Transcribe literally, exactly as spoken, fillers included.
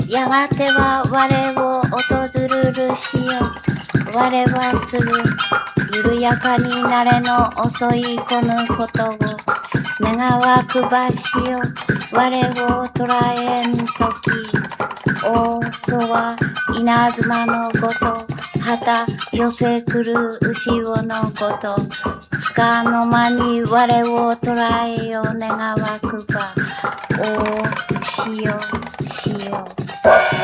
やがては我を訪るるしよ。我はすぐ緩やかになれの遅いこのことを願わくばしよ。我を捉えんとき大そは稲妻のごと旗寄せくる牛尾のごとつかの間に我を捉えよ願わくばおしよしよ